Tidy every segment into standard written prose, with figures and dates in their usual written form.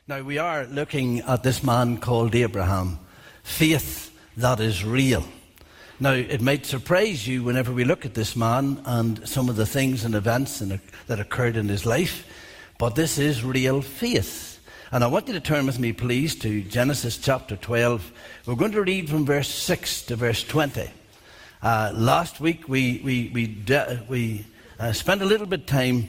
Now, we are looking at this man called Abraham, faith that is real. Now, it might surprise you whenever we look at this man and some of the things and events that occurred in his life, but this is real faith. And I want you to turn with me, please, to Genesis chapter 12. We're going to read from verse 6 to verse 20. Last week we spent a little bit of time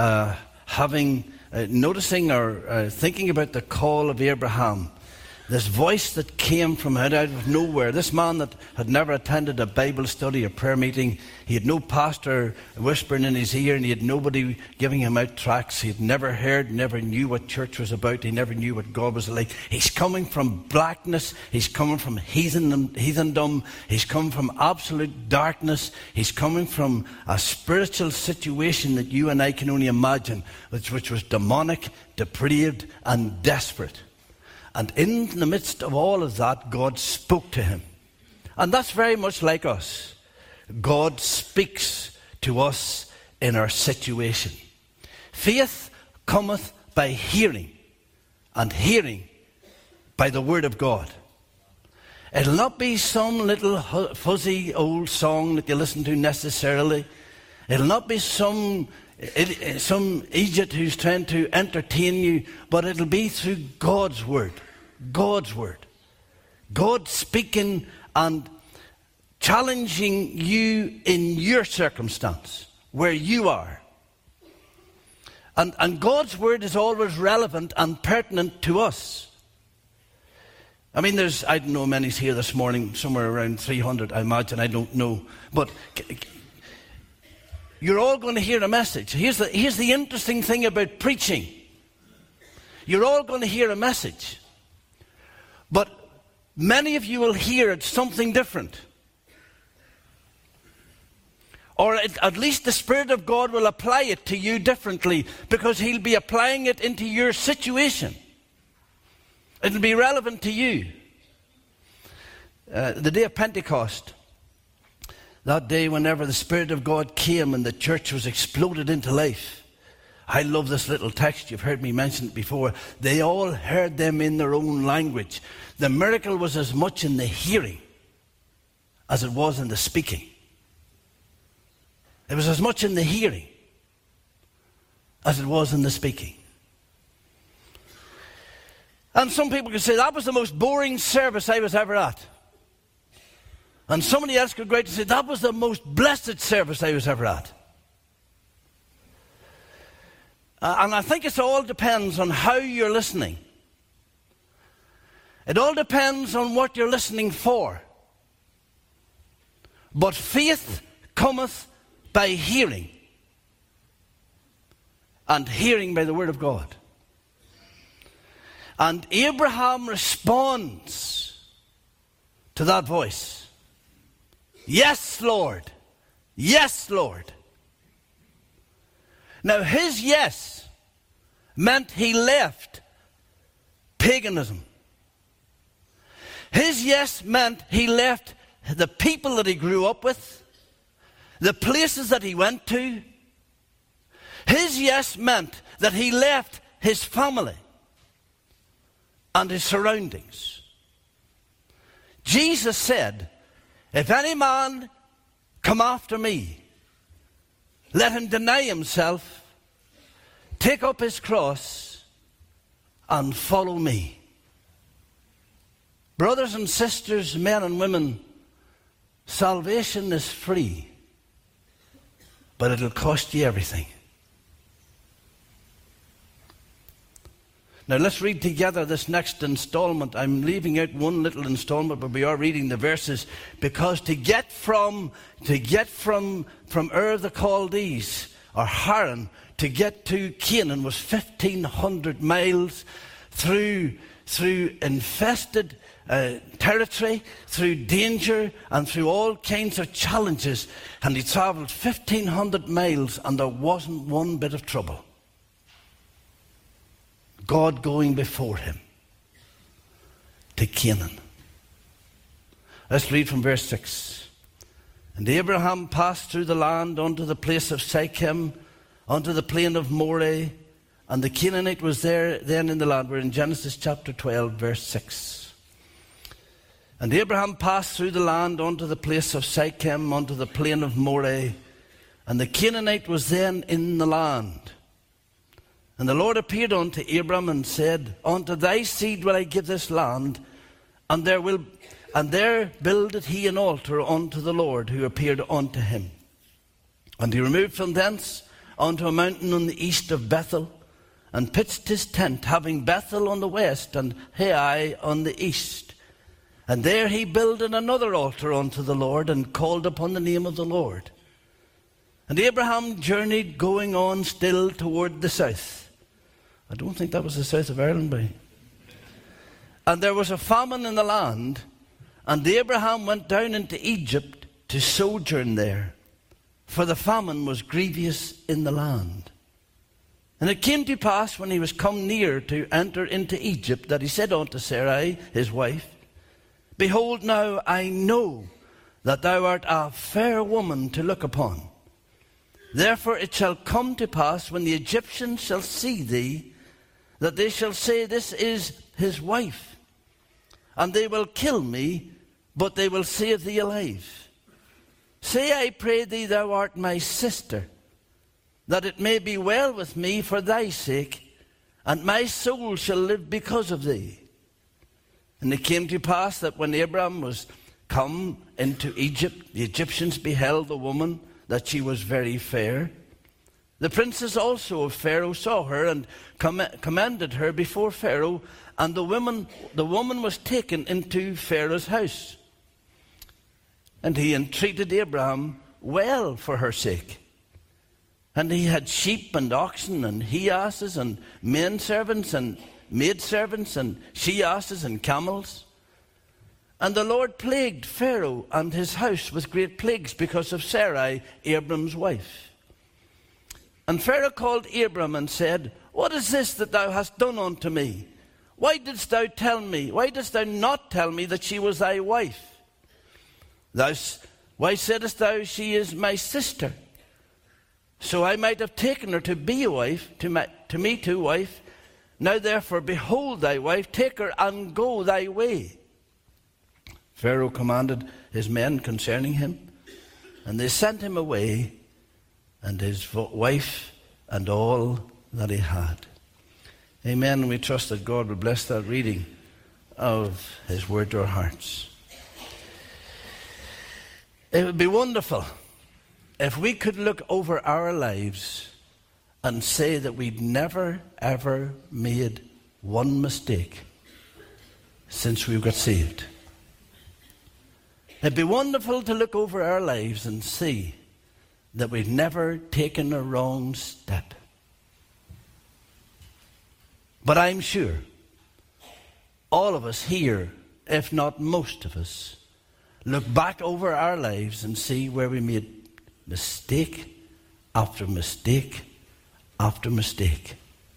noticing or thinking about the call of Abraham. This voice that came from out of nowhere. This man that had never attended a Bible study or prayer meeting. He had no pastor whispering in his ear, and he had nobody giving him out tracts. He had never heard, never knew what church was about. He never knew what God was like. He's coming from blackness. He's coming from heathendom. He's come from absolute darkness. He's coming from a spiritual situation that you and I can only imagine, which was demonic, depraved, and desperate. And in the midst of all of that, God spoke to him. And that's very much like us. God speaks to us in our situation. Faith cometh by hearing, and hearing by the word of God. It'll not be some little fuzzy old song that you listen to necessarily. It'll not be some idiot who's trying to entertain you, but it'll be through God's word. God's word. God speaking and challenging you in your circumstance, where you are. And God's word is always relevant and pertinent to us. I mean, I don't know how many's here this morning, somewhere around 300, I imagine, I don't know. But you're all going to hear a message. Here's the interesting thing about preaching. You're all going to hear a message. But many of you will hear it something different. Or at least the Spirit of God will apply it to you differently, because He'll be applying it into your situation. It'll be relevant to you. The day of Pentecost, that day whenever the Spirit of God came and the church was exploded into life. I love this little text. You've heard me mention it before. They all heard them in their own language. The miracle was as much in the hearing as it was in the speaking. It was as much in the hearing as it was in the speaking. And some people could say, that was the most boring service I was ever at. And somebody else could go out and say, that was the most blessed service I was ever at. And I think it all depends on how you're listening. It all depends on what you're listening for. But faith cometh by hearing, and hearing by the word of God. And Abraham responds to that voice. Yes, Lord. Yes, Lord. Now, his yes meant he left paganism. His yes meant he left the people that he grew up with, the places that he went to. His yes meant that he left his family and his surroundings. Jesus said, if any man come after me, let him deny himself, take up his cross, and follow me. Brothers and sisters, men and women, salvation is free, but it'll cost you everything. Now let's read together this next installment. I'm leaving out one little installment, but we are reading the verses, because to get from Ur the Chaldees, or Haran, to get to Canaan was 1,500 miles through infested territory, through danger, and through all kinds of challenges. And he travelled 1,500 miles, and there wasn't one bit of trouble. God going before him to Canaan. Let's read from verse 6. And Abraham passed through the land unto the place of Sichem, unto the plain of Moreh, And the Canaanite was there then in the land. We're in Genesis chapter 12, verse 6. And Abraham passed through the land unto the place of Sichem, unto the plain of Moreh. And the Canaanite was then in the land. And the Lord appeared unto Abram and said, Unto thy seed will I give this land, and there builded he an altar unto the Lord who appeared unto him. And he removed from thence unto a mountain on the east of Bethel, and pitched his tent, having Bethel on the west and Hai on the east. And there he builded another altar unto the Lord, and called upon the name of the Lord. And Abraham journeyed, going on still toward the south. I don't think that was the south of Ireland, by. And there was a famine in the land, and Abraham went down into Egypt to sojourn there, for the famine was grievous in the land. And it came to pass, when he was come near to enter into Egypt, that he said unto Sarai, his wife, Behold, now I know that thou art a fair woman to look upon. Therefore it shall come to pass, when the Egyptians shall see thee, that they shall say, This is his wife. And they will kill me, but they will save thee alive. Say, I pray thee, thou art my sister, that it may be well with me for thy sake, and my soul shall live because of thee. And it came to pass that when Abram was come into Egypt, the Egyptians beheld the woman, that she was very fair. The princes also of Pharaoh saw her, and commended her before Pharaoh, and the woman was taken into Pharaoh's house. And he entreated Abraham well for her sake. And he had sheep and oxen and he-asses and men servants and maidservants and she-asses and camels. And the Lord plagued Pharaoh and his house with great plagues because of Sarai, Abram's wife. And Pharaoh called Abram and said, What is this that thou hast done unto me? Why didst thou not tell me that she was thy wife? Why saidst thou, She is my sister? So I might have taken her to be a wife, to me to wife. Now therefore, behold thy wife, take her and go thy way. Pharaoh commanded his men concerning him, and they sent him away, and his wife, and all that he had. Amen. We trust that God will bless that reading of his word to our hearts. It would be wonderful if we could look over our lives and say that we'd never, ever made one mistake since we got saved. It'd be wonderful to look over our lives and see that we've never taken a wrong step. But I'm sure all of us here, if not most of us, look back over our lives and see where we made mistake after mistake after mistake.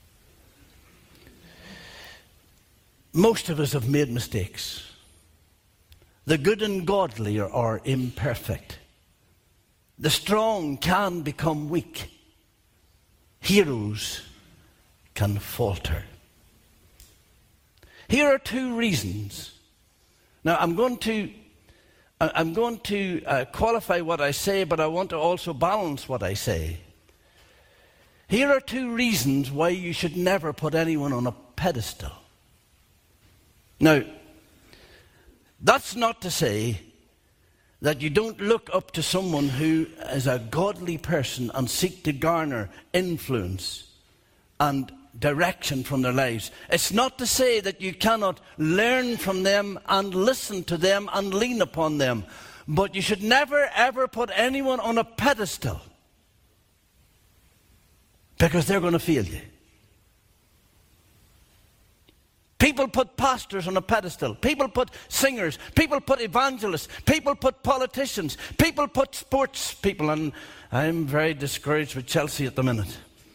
Most of us have made mistakes. The good and godly are imperfect. The strong can become weak. Heroes can falter. Here are two reasons. Now I'm going to qualify what I say, but I want to also balance what I say. Here are two reasons why you should never put anyone on a pedestal. Now, that's not to say that you don't look up to someone who is a godly person and seek to garner influence and direction from their lives. It's not to say that you cannot learn from them and listen to them and lean upon them. But you should never ever put anyone on a pedestal, because they're going to fail you. People put pastors on a pedestal. People put singers. People put evangelists. People put politicians. People put sports people. And I'm very discouraged with Chelsea at the minute.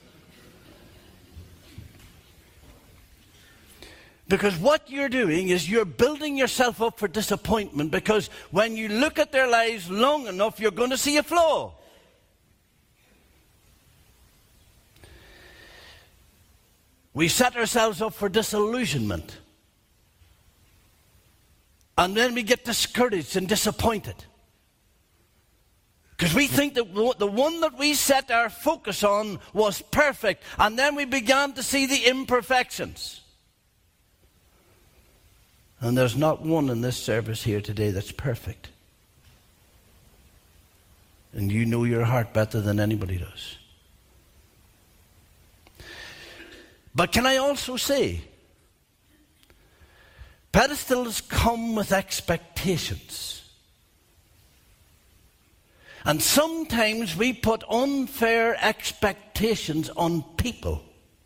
Because what you're doing is you're building yourself up for disappointment, because when you look at their lives long enough, you're going to see a flaw. we set ourselves up for disillusionment. And then we get discouraged and disappointed. Because we think that the one that we set our focus on was perfect. And then we began to see the imperfections. And there's not one in this service here today that's perfect. And you know your heart better than anybody does. But can I also say, pedestals come with expectations. And sometimes we put unfair expectations on people.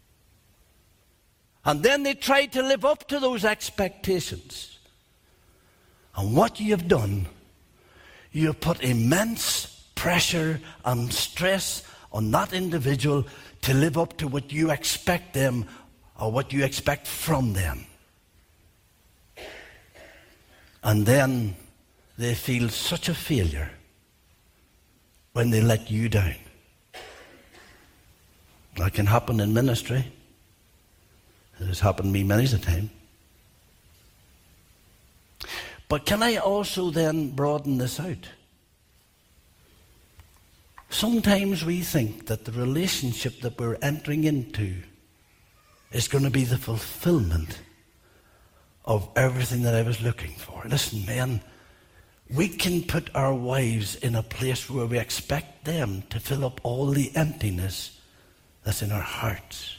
And then they try to live up to those expectations. And what you have done, you have put immense pressure and stress on that individual to live up to what you expect them or what you expect from them. And then they feel such a failure when they let you down. That can happen in ministry. It has happened to me many a time. But can I also then broaden this out? Sometimes we think that the relationship that we're entering into is going to be the fulfillment of everything that I was looking for. Listen, men, we can put our wives in a place where we expect them to fill up all the emptiness that's in our hearts.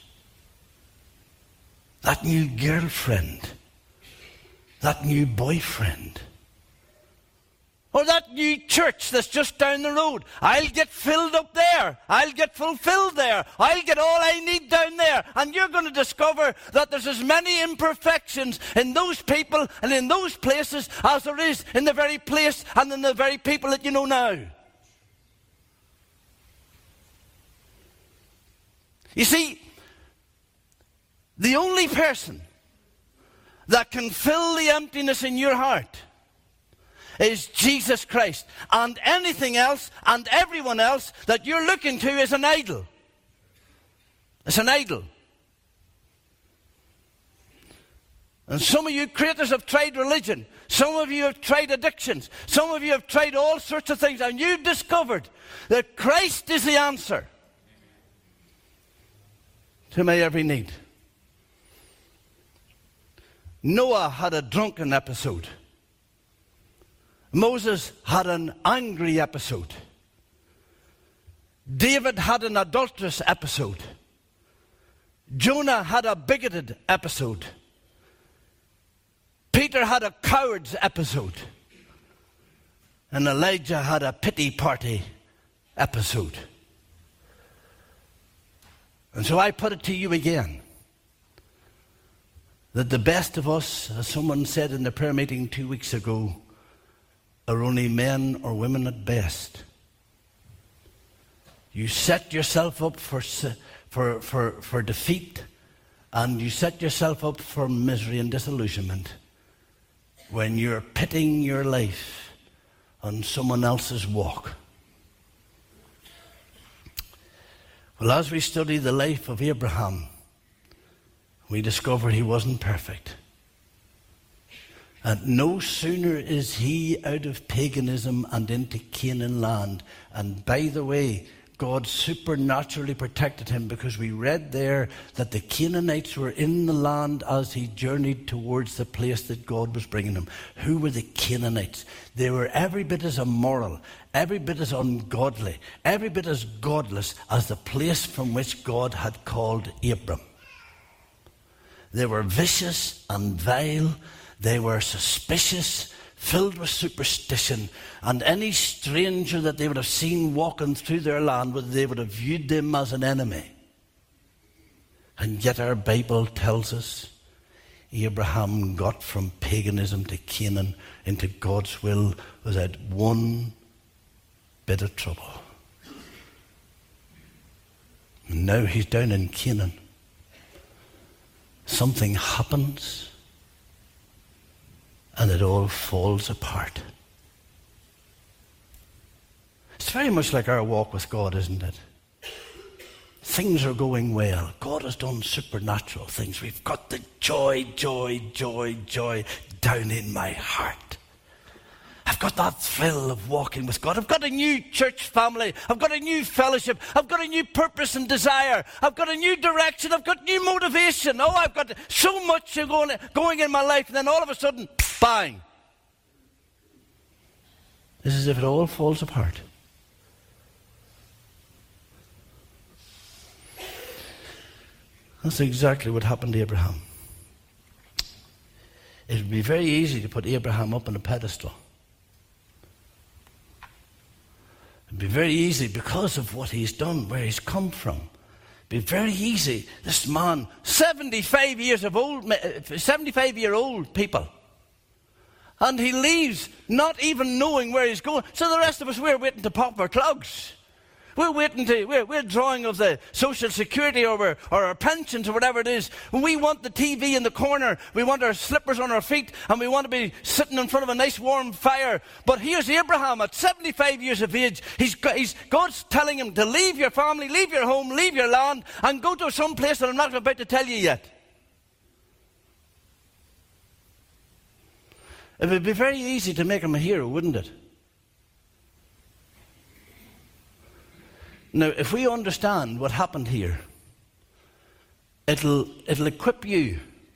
That new girlfriend, that new boyfriend, or that new church that's just down the road. I'll get filled up there. I'll get fulfilled there. I'll get all I need down there. And you're going to discover that there's as many imperfections in those people and in those places as there is in the very place and in the very people that you know now. You see, the only person that can fill the emptiness in your heart is Jesus Christ. And anything else and everyone else that you're looking to is an idol. It's an idol. And some of you creators have tried religion. Some of you have tried addictions. Some of you have tried all sorts of things. And you've discovered that Christ is the answer to my every need. Noah had a drunken episode. Moses had an angry episode. David had an adulterous episode. Jonah had a bigoted episode. Peter had a coward's episode. And Elijah had a pity party episode. And so I put it to you again, that the best of us, as someone said in the prayer meeting 2 weeks ago, are only men or women at best. You set yourself up for defeat, and you set yourself up for misery and disillusionment when you're pitting your life on someone else's walk. Well, as we study the life of Abraham, we discover he wasn't perfect. And no sooner is he out of paganism and into Canaan land. And by the way, God supernaturally protected him, because we read there that the Canaanites were in the land as he journeyed towards the place that God was bringing him. Who were the Canaanites? They were every bit as immoral, every bit as ungodly, every bit as godless as the place from which God had called Abram. They were vicious and vile. They were suspicious, filled with superstition, and any stranger that they would have seen walking through their land, they would have viewed them as an enemy. And yet our Bible tells us Abraham got from paganism to Canaan into God's will without one bit of trouble. And now he's down in Canaan. Something happens, and it all falls apart. It's very much like our walk with God, isn't it? things are going well. God has done supernatural things. We've got the joy down in my heart. I've got that thrill of walking with God. I've got a new church family. I've got a new fellowship. I've got a new purpose and desire. I've got a new direction. I've got new motivation. Oh, I've got so much going in my life. And then all of a sudden, bang. It's as if it all falls apart. That's exactly what happened to Abraham. It would be very easy to put Abraham up on a pedestal. It would be very easy because of what he's done, where he's come from. It would be very easy. This man, 75-year-old people. And he leaves not even knowing where he's going. So the rest of us, we're waiting to pop our clogs. We're drawing of the social security or our pensions or whatever it is. We want the TV in the corner. We want our slippers on our feet. And we want to be sitting in front of a nice warm fire. But here's Abraham at 75 years of age. God's telling him to leave your family, leave your home, leave your land, and go to some place that I'm not about to tell you yet. It would be very easy to make him a hero, wouldn't it? Now, if we understand what happened here, it'll equip you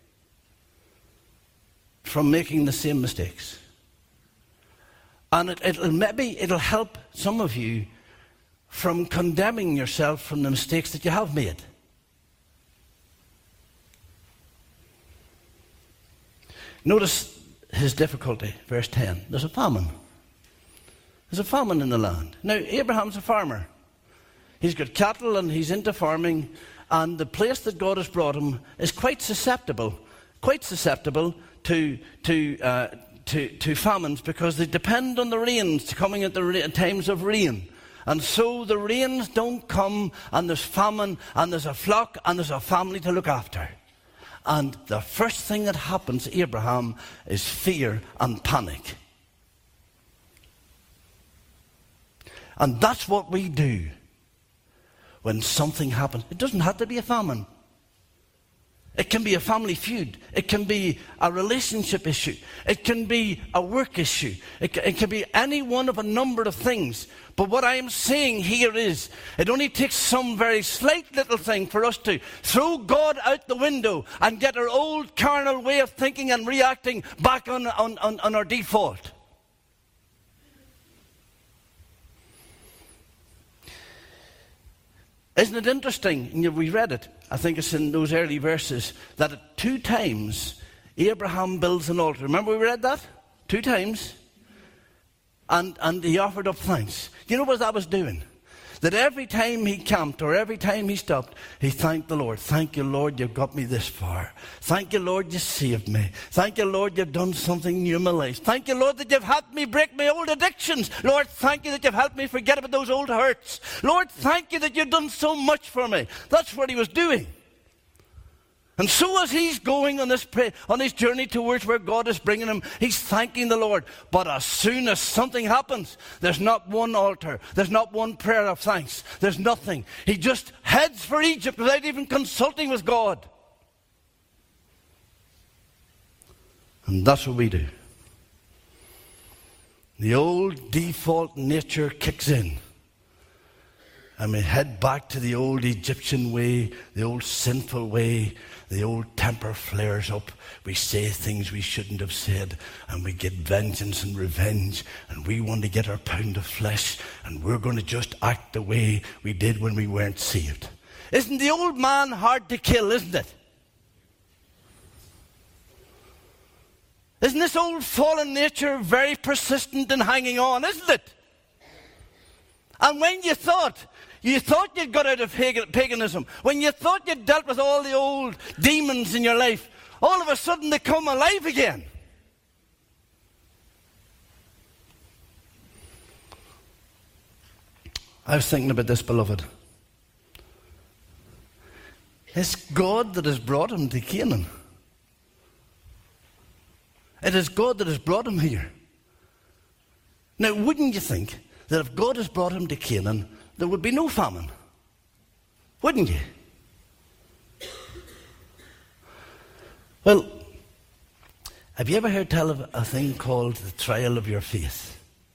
from making the same mistakes. And it'll help some of you from condemning yourself from the mistakes that you have made. Notice his difficulty, verse 10. There's a famine. There's a famine in the land. Now, Abraham's a farmer. He's got cattle and he's into farming, and the place that God has brought him is quite susceptible to famines, because they depend on the rains coming at the times of rain. And so the rains don't come, and there's famine, and there's a flock, and there's a family to look after. And the first thing that happens to Abraham is fear and panic. And that's what we do when something happens. It doesn't have to be a famine. It can be a family feud. It can be a relationship issue. It can be a work issue. It can be any one of a number of things. But what I am saying here is, it only takes some very slight little thing for us to throw God out the window and get our old carnal way of thinking and reacting back on our default. Isn't it interesting? We read it, I think it's in those early verses, that at 2 times Abraham builds an altar. Remember we read that? 2 times. And he offered up thanks. You know what that was doing? That every time he camped or every time he stopped, he thanked the Lord. Thank you, Lord, you've got me this far. Thank you, Lord, you saved me. Thank you, Lord, you've done something new in my life. Thank you, Lord, that you've helped me break my old addictions. Lord, thank you that you've helped me forget about those old hurts. Lord, thank you that you've done so much for me. That's what he was doing. And so as he's going on his journey towards where God is bringing him, he's thanking the Lord. But as soon as something happens, there's not one altar. There's not one prayer of thanks. There's nothing. He just heads for Egypt without even consulting with God. And that's what we do. The old default nature kicks in. And we head back to the old Egyptian way, the old sinful way. The old temper flares up. We say things we shouldn't have said, and we get vengeance and revenge, and we want to get our pound of flesh, and we're going to just act the way we did when we weren't saved. Isn't the old man hard to kill, isn't it? Isn't this old fallen nature very persistent in hanging on, isn't it? And when you thought you'd got out of paganism, when you thought you'd dealt with all the old demons in your life, all of a sudden they come alive again. I was thinking about this, beloved. It's God that has brought him to Canaan. It is God that has brought him here. Now, wouldn't you think that if God has brought him to Canaan, there would be no famine? Wouldn't you? Well, have you ever heard tell of a thing called the trial of your faith?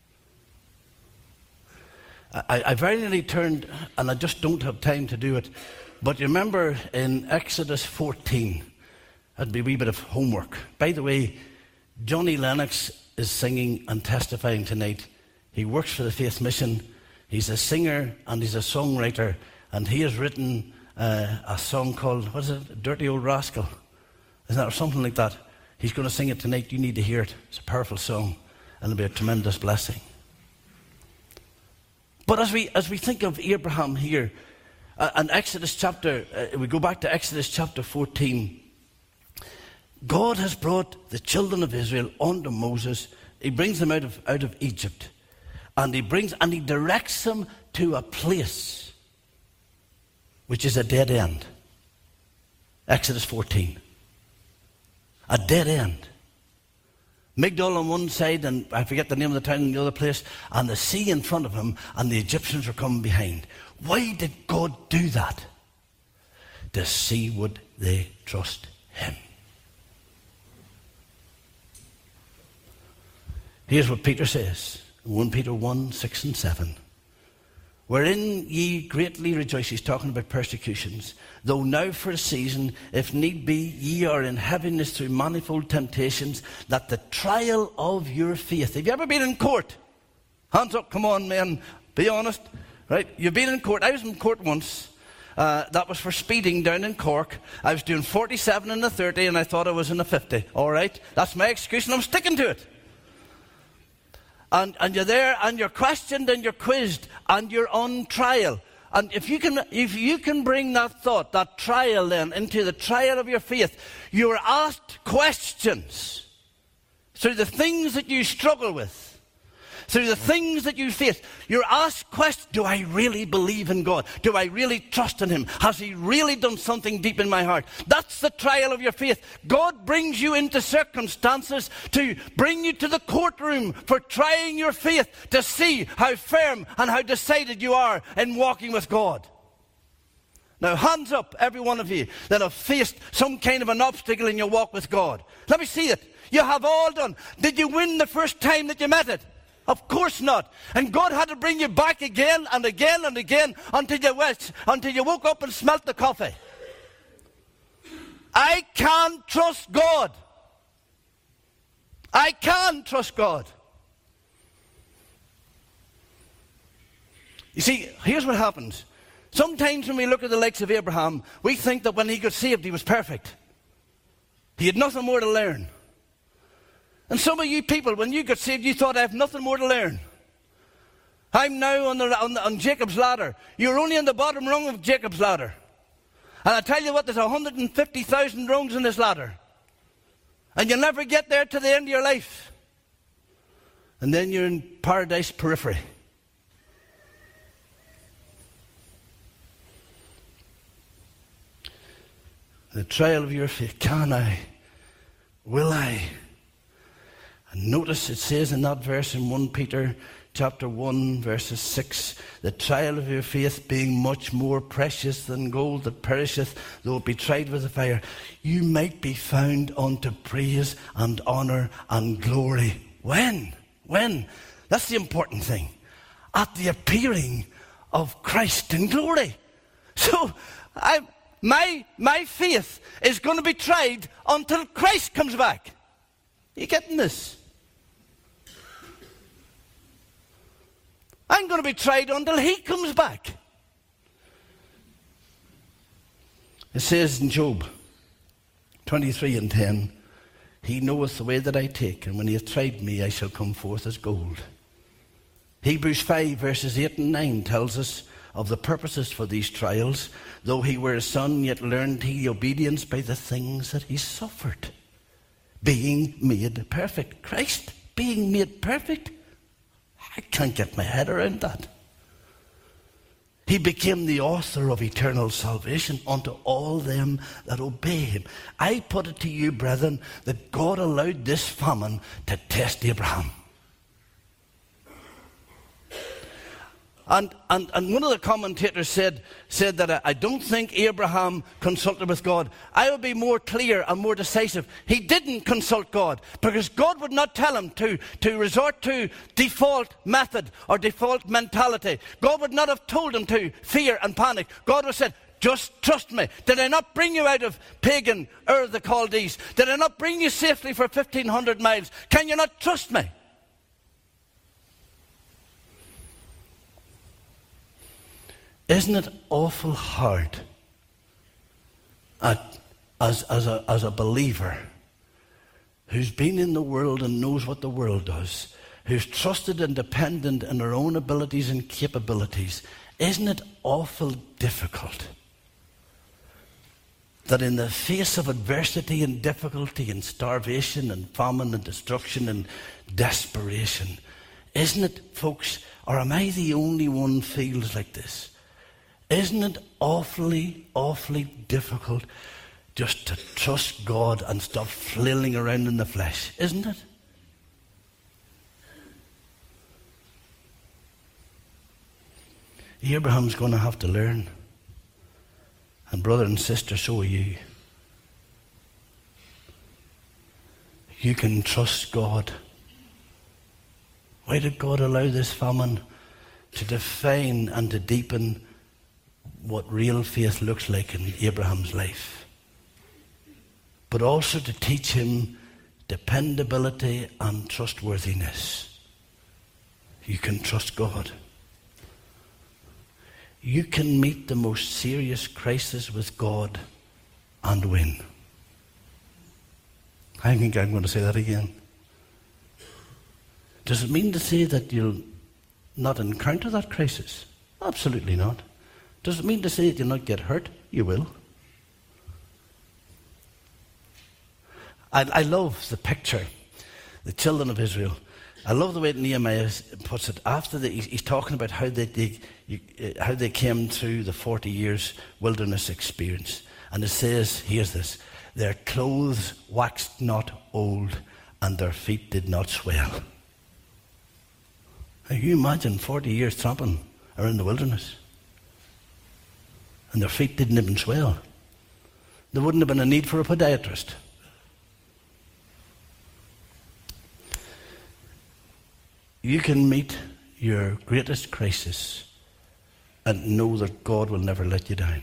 I very nearly turned, and I just don't have time to do it, but you remember in Exodus 14, that'd be a wee bit of homework. By the way, Johnny Lennox is singing and testifying tonight. He works for the Faith Mission. He's a singer and he's a songwriter, and he has written a song called, what is it, Dirty Old Rascal? Isn't that, or something like that? He's going to sing it tonight. You need to hear it. It's a powerful song, and it'll be a tremendous blessing. But as we think of Abraham here, and Exodus chapter, we go back to Exodus chapter 14, God has brought the children of Israel unto Moses. He brings them out of Egypt, and he directs them to a place which is a dead end. Exodus 14. A dead end. Migdol on one side, and I forget the name of the town in the other place, and the sea in front of him, and the Egyptians were coming behind. Why did God do that? To see would they trust him. Here's what Peter says, 1 Peter 1, 6 and 7. Wherein ye greatly rejoice. He's talking about persecutions. Though now for a season, if need be, ye are in heaviness through manifold temptations, that the trial of your faith. Have you ever been in court? Hands up, come on, men. Be honest. Right? You've been in court. I was in court once. That was for speeding down in Cork. I was doing 47 in a 30, and I thought I was in a 50. All right? That's my excuse, and I'm sticking to it. And you're there, and you're questioned, and you're quizzed, and you're on trial. And if you can bring that thought, that trial then, into the trial of your faith, you're asked questions through the things that you struggle with, through the things that you face. You're asked questions. Do I really believe in God? Do I really trust in him? Has he really done something deep in my heart? That's the trial of your faith. God brings you into circumstances to bring you to the courtroom for trying your faith, to see how firm and how decided you are in walking with God. Now, hands up, every one of you that have faced some kind of an obstacle in your walk with God. Let me see it. You have all done. Did you win the first time that you met it? Of course not. And God had to bring you back again and again and again until you woke up and smelt the coffee. I can't trust God. I can trust God. You see, here's what happens. Sometimes when we look at the likes of Abraham, we think that when he got saved, he was perfect. He had nothing more to learn. And some of you people, when you got saved, you thought, I have nothing more to learn. I'm now on Jacob's ladder. You're only on the bottom rung of Jacob's ladder. And I tell you what, there's 150,000 rungs in this ladder. And you'll never get there to the end of your life. And then you're in paradise periphery. The trial of your faith. Can I? Will I? And notice it says in that verse in 1 Peter chapter 1 verses 6, the trial of your faith being much more precious than gold that perisheth, though it be tried with the fire, you might be found unto praise and honour and glory. When? That's the important thing. At the appearing of Christ in glory. So, my faith is going to be tried until Christ comes back. Are you getting this? I'm going to be tried until he comes back. It says in Job 23 and 10, he knoweth the way that I take, and when he hath tried me, I shall come forth as gold. Hebrews 5 verses 8 and 9 tells us of the purposes for these trials. Though he were a son, yet learned he obedience by the things that he suffered, being made perfect. Christ being made perfect? I can't get my head around that. He became the author of eternal salvation unto all them that obey him. I put it to you, brethren, that God allowed this famine to test Abraham. And one of the commentators said that I don't think Abraham consulted with God. I would be more clear and more decisive. He didn't consult God, because God would not tell him to resort to default method or default mentality. God would not have told him to fear and panic. God would have said, just trust me. Did I not bring you out of pagan Ur of the Chaldees? Did I not bring you safely for 1,500 miles? Can you not trust me? Isn't it awful hard as a believer who's been in the world and knows what the world does, who's trusted and dependent on their own abilities and capabilities, isn't it awful difficult that in the face of adversity and difficulty and starvation and famine and destruction and desperation, isn't it, folks, or am I the only one feels like this? Isn't it awfully, awfully difficult just to trust God and stop flailing around in the flesh? Isn't it? Abraham's going to have to learn. And brother and sister, so are you. You can trust God. Why did God allow this famine? To define and to deepen what real faith looks like in Abraham's life, but also to teach him dependability and trustworthiness. You can trust God. You can meet the most serious crisis with God and win. I think I'm going to say that again. Does it mean to say that you'll not encounter that crisis? Absolutely not. Does it mean to say that you'll not get hurt? You will. I love the picture, the children of Israel. I love the way Nehemiah puts it. After he's talking about how they came through the 40 years wilderness experience. And it says, here's this, their clothes waxed not old and their feet did not swell. Now you imagine 40 years tramping around the wilderness. And their feet didn't even swell. There wouldn't have been a need for a podiatrist. You can meet your greatest crisis and know that God will never let you down.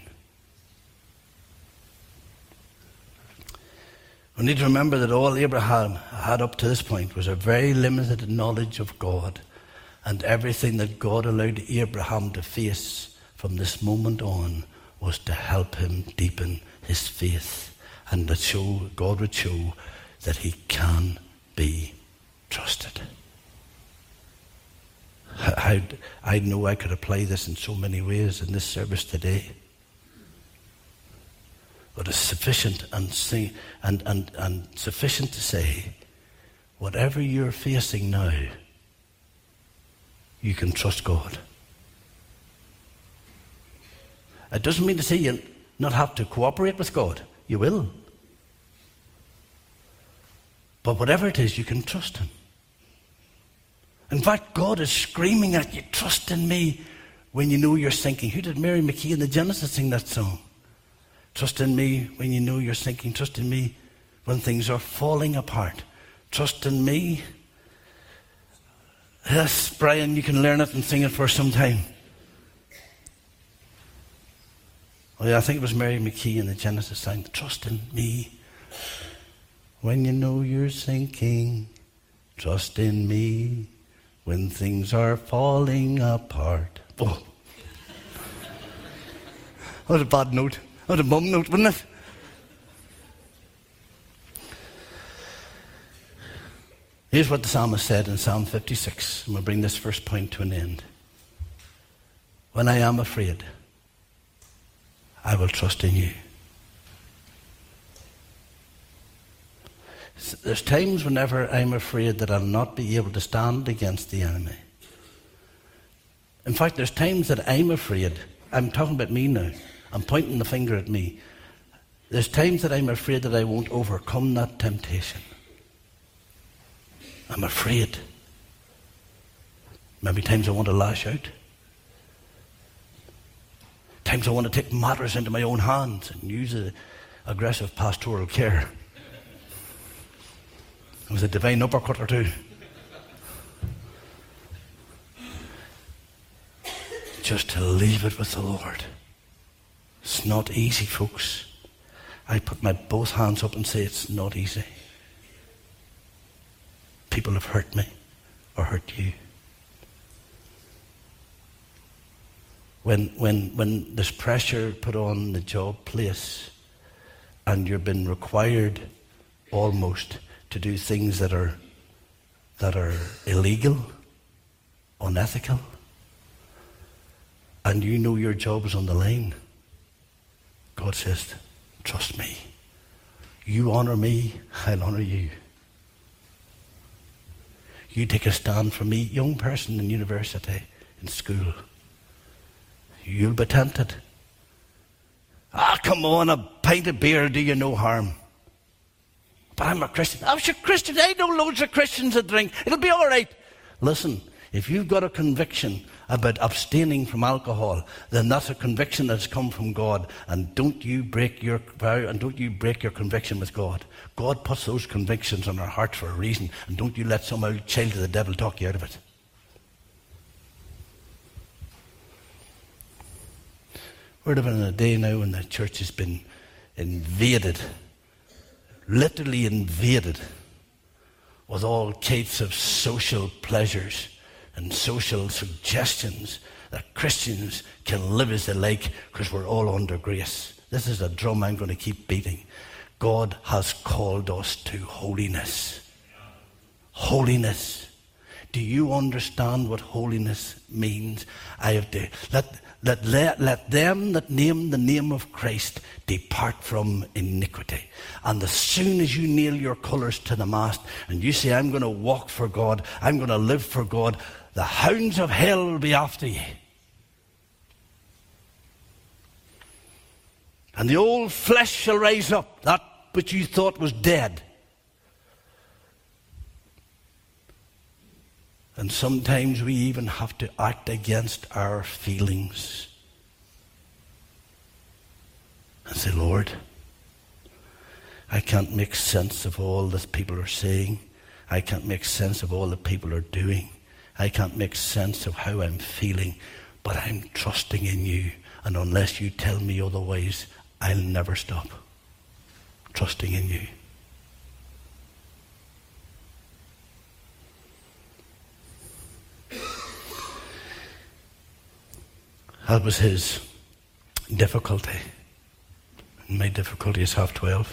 We need to remember that all Abraham had up to this point was a very limited knowledge of God, and everything that God allowed Abraham to face from this moment on was to help him deepen his faith, and that God would show that he can be trusted. I know I could apply this in so many ways in this service today. But it's sufficient and sufficient to say, whatever you're facing now, you can trust God. It doesn't mean to say you'll not have to cooperate with God. You will. But whatever it is, you can trust him. In fact, God is screaming at you, trust in me when you know you're sinking. Who did Mary McKee in the Genesis sing that song? Trust in me when you know you're sinking. Trust in me when things are falling apart. Trust in me. Yes, Brian, you can learn it and sing it for some time. Oh yeah, I think it was Mary McKee in the Genesis sang, trust in me when you know you're sinking. Trust in me when things are falling apart. Oh. That was a bad note. That was a bum note, wasn't it? Here's what the psalmist said in Psalm 56, and we'll bring this first point to an end. When I am afraid, I will trust in you. There's times whenever I'm afraid that I'll not be able to stand against the enemy. In fact, there's times that I'm afraid. I'm talking about me now. I'm pointing the finger at me. There's times that I'm afraid that I won't overcome that temptation. I'm afraid. Maybe times I want to lash out. Sometimes I want to take matters into my own hands and use aggressive pastoral care. It was a divine uppercut or two. Just to leave it with the Lord. It's not easy, folks. I put my both hands up and say it's not easy. People have hurt me or hurt you. When there's pressure put on the job place and you've been required almost to do things that are illegal, unethical, and you know your job is on the line, God says, trust me. You honor me, I'll honor you. You take a stand for me, young person in university, in school. You'll be tempted. Come on, a pint of beer will do you no harm. But I'm a Christian. I'm a Christian. I know loads of Christians that drink. It'll be all right. Listen, if you've got a conviction about abstaining from alcohol, then that's a conviction that's come from God. And don't you break your vow and don't you break your conviction with God. God puts those convictions on our hearts for a reason. And don't you let some old child of the devil talk you out of it. We're living in a day now when the church has been invaded, literally invaded, with all kinds of social pleasures and social suggestions that Christians can live as they like because we're all under grace. This is a drum I'm going to keep beating. God has called us to holiness. Holiness. Do you understand what holiness means? I have to let them that name the name of Christ depart from iniquity. And as soon as you nail your colours to the mast and you say, I'm going to walk for God, I'm going to live for God, the hounds of hell will be after you. And the old flesh shall rise up, that which you thought was dead. And sometimes we even have to act against our feelings and say, Lord, I can't make sense of all that people are saying. I can't make sense of all that people are doing. I can't make sense of how I'm feeling, but I'm trusting in you. And unless you tell me otherwise, I'll never stop trusting in you. That was his difficulty. And my difficulty is 12:30.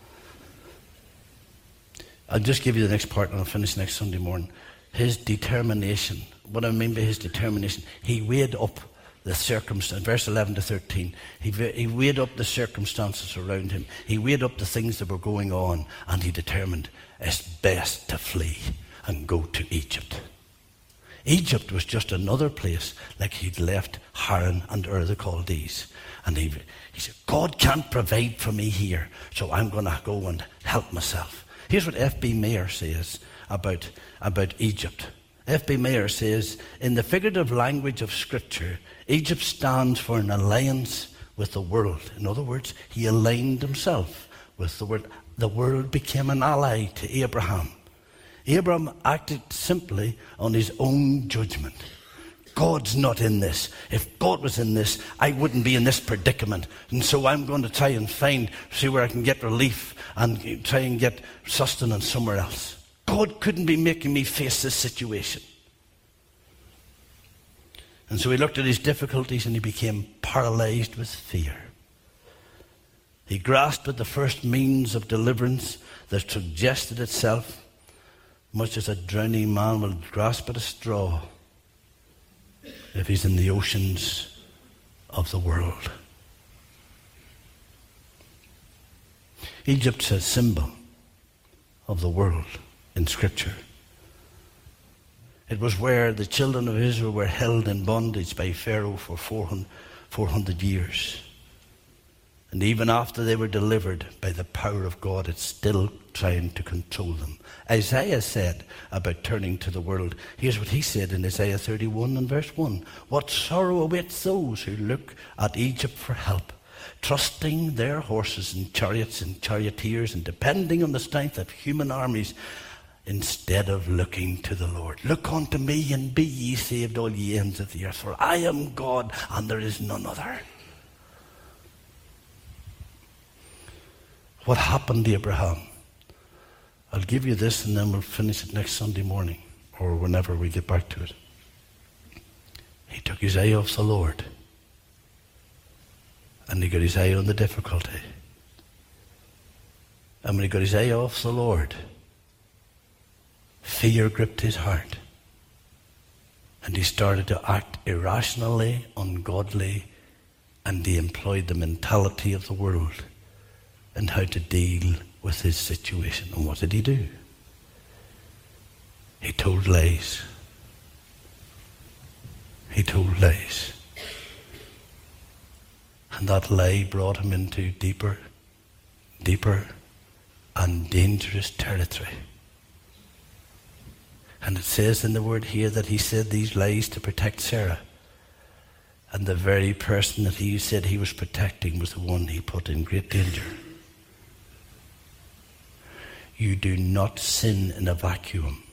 I'll just give you the next part and I'll finish next Sunday morning. His determination. What I mean by his determination, he weighed up the circumstance. Verse 11 to 13. He weighed up the circumstances around him. He weighed up the things that were going on, and he determined it's best to flee and go to Egypt. Egypt was just another place like he'd left Haran and Ur the Chaldees. And he said, God can't provide for me here, so I'm going to go and help myself. Here's what F.B. Mayer says about Egypt. F.B. Mayer says, in the figurative language of Scripture, Egypt stands for an alliance with the world. In other words, he aligned himself with the world. The world became an ally to Abraham. Abraham acted simply on his own judgment. God's not in this. If God was in this, I wouldn't be in this predicament. And so I'm going to try and see where I can get relief and try and get sustenance somewhere else. God couldn't be making me face this situation. And so he looked at his difficulties and he became paralyzed with fear. He grasped at the first means of deliverance that suggested itself, much as a drowning man will grasp at a straw if he's in the oceans of the world. Egypt's a symbol of the world in Scripture. It was where the children of Israel were held in bondage by Pharaoh for 400 years. And even after they were delivered by the power of God, it's still trying to control them. Isaiah said about turning to the world. Here's what he said in Isaiah 31 and verse 1. What sorrow awaits those who look at Egypt for help, trusting their horses and chariots and charioteers and depending on the strength of human armies instead of looking to the Lord. Look unto me and be ye saved, all ye ends of the earth, for I am God and there is none other. What happened to Abraham? I'll give you this and then we'll finish it next Sunday morning or whenever we get back to it. He took his eye off the Lord and he got his eye on the difficulty. And when he got his eye off the Lord, fear gripped his heart and he started to act irrationally, ungodly, and he employed the mentality of the world and how to deal with his situation. And what did he do? He told lies. He told lies. And that lie brought him into deeper and dangerous territory. And it says in the word here that he said these lies to protect Sarah. And the very person that he said he was protecting was the one he put in great danger. You do not sin in a vacuum.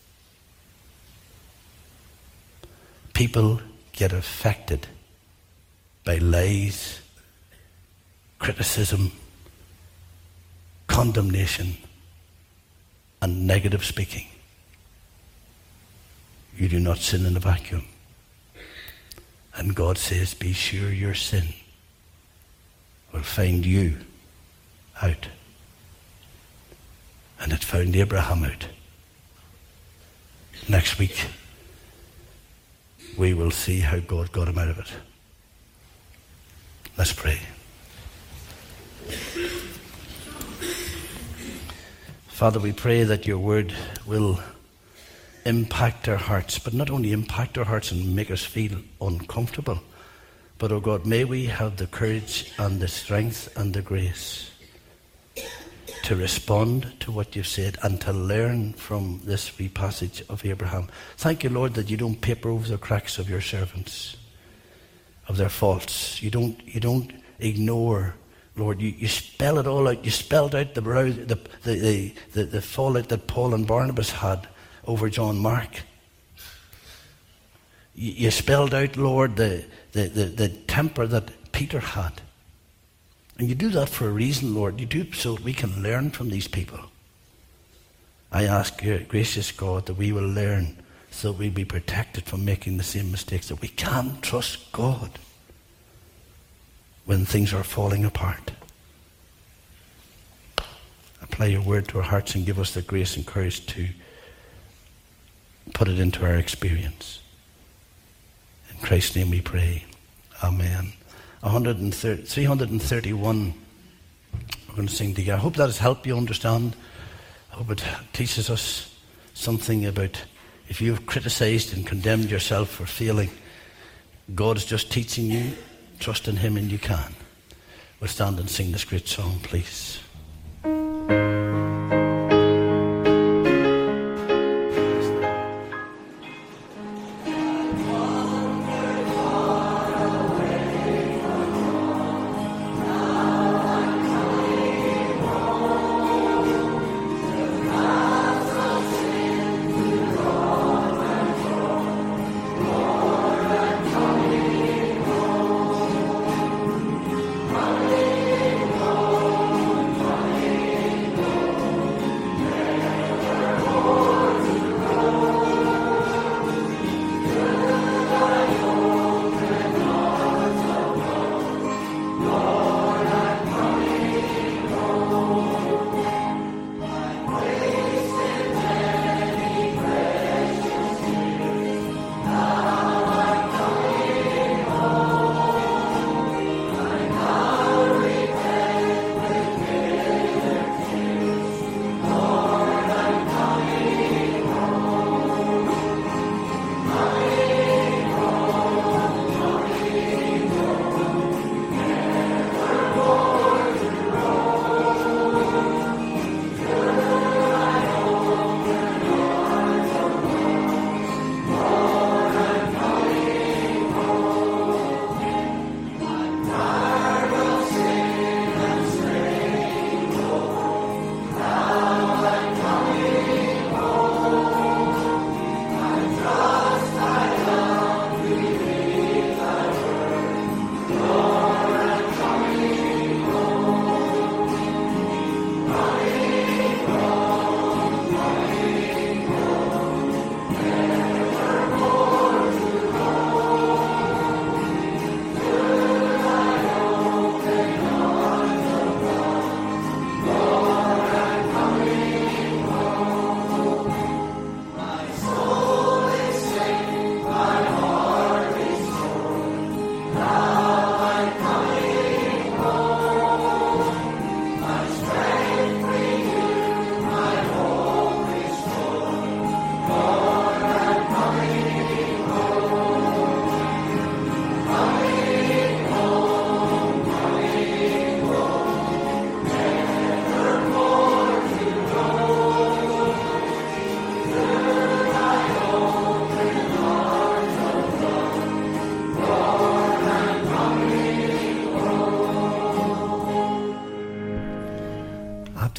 People get affected by lies, criticism, condemnation, and negative speaking. You do not sin in a vacuum. And God says, be sure your sin will find you out. And it found Abraham out. Next week, we will see how God got him out of it. Let's pray. Father, we pray that your word will impact our hearts, but not only impact our hearts and make us feel uncomfortable, but, oh God, may we have the courage and the strength and the grace to respond to what you've said and to learn from this wee passage of Abraham. Thank you, Lord, that you don't paper over the cracks of your servants, of their faults. You don't ignore, Lord. You spell it all out. You spelled out the fallout that Paul and Barnabas had over John Mark. You spelled out, Lord, the temper that Peter had. And you do that for a reason, Lord. You do it so that we can learn from these people. I ask you, gracious God, that we will learn so that we'll be protected from making the same mistakes, that we can trust God when things are falling apart. Apply your word to our hearts and give us the grace and courage to put it into our experience. In Christ's name we pray. Amen. 331 we're going to sing together. I hope that has helped you understand. I hope it teaches us something about if you've criticized and condemned yourself for failing, God's just teaching you, trust in him and you can. We'll stand and sing this great song, please.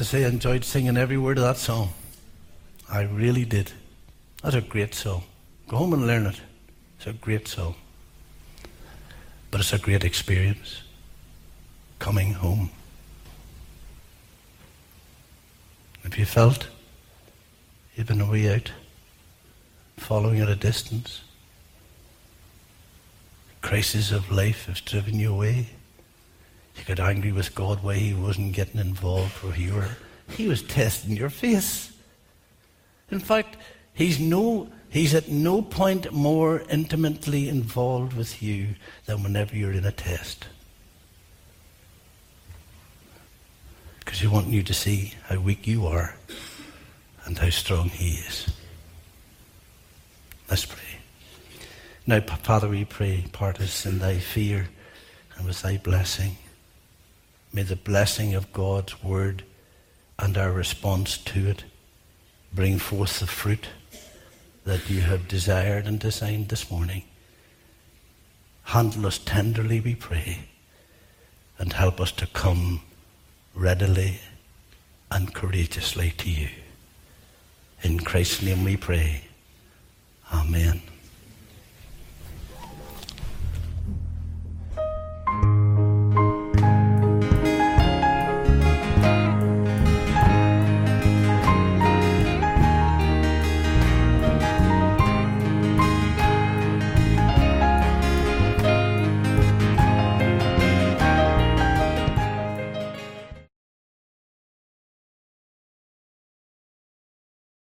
say I enjoyed singing every word of that song. I really did. That's a great song. Go home and learn it. It's a great song. But it's a great experience. Coming home. Have you felt you've been a way out? Following at a distance? The crisis of life has driven you away. You got angry with God why he wasn't getting involved where you were. He was testing your faith. In fact, he's at no point more intimately involved with you than whenever you're in a test. Because he wants you to see how weak you are and how strong he is. Let's pray. Now, Father, we pray, part us in thy fear and with thy blessing. May the blessing of God's word and our response to it bring forth the fruit that you have desired and designed this morning. Handle us tenderly, we pray, and help us to come readily and courageously to you. In Christ's name we pray. Amen.